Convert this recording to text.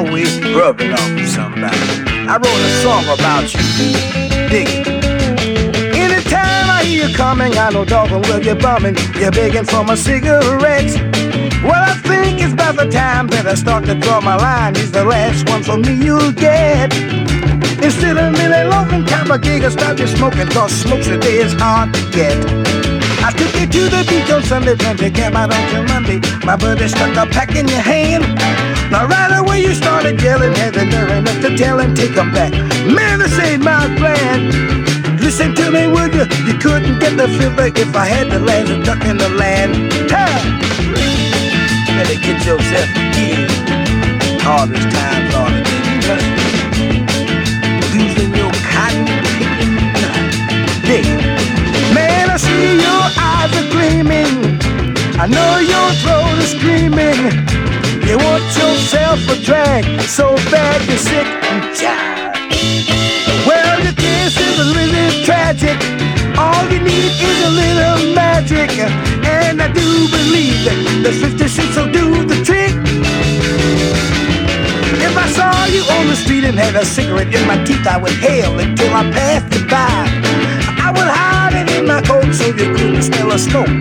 always rubbing off with somebody. I wrote a song about you. Dig it. Anytime I hear you coming, I know doggone well you're bumming. You're begging for my cigarettes. Well, I think it's about the time that I start to draw my line. He's the last one for me you'll get. Instead of really loving kind of gig, I start you smoking, cause smoke today is hard to get. I took you to the beach on Sunday, trying to get out on Monday. My buddy stuck a pack in your hand. Now right away you started yelling, had the nerve enough to tell him, take him back. Man, this ain't my plan. Listen to me, would you? You couldn't get the fever if I had the land of duck in the land. Better get yourself killed. Hardest times are the days. Losing your cotton picking. Dig it. Man, I see your eyes are gleaming. I know your throat is screaming. You want yourself a drag so bad you're sick and tired. Well, your case is a little tragic. All you need is a little magic. And I do believe that the 50 cents will do the trick. If I saw you on the street and had a cigarette in my teeth, I would hail until I passed you by. I would hide it in my coat so you couldn't smell a smoke.